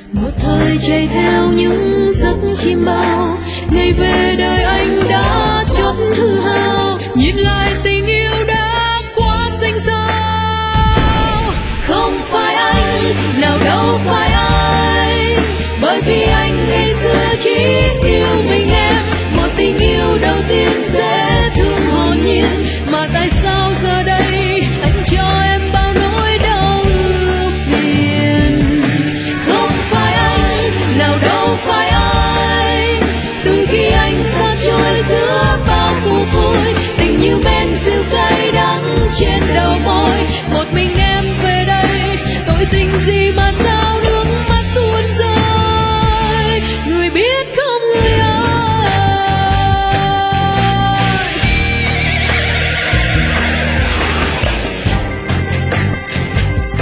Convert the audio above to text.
một thời chạy theo những giấc chim bao, ngày về đời anh đã chót hư hao, nhìn lại tình yêu đã quá xanh xao. Không phải anh, nào đâu phải anh, bởi vì anh ngày xưa chỉ yêu mình em, một tình yêu đầu tiên dễ thương hồn nhiên, mà tại sao giờ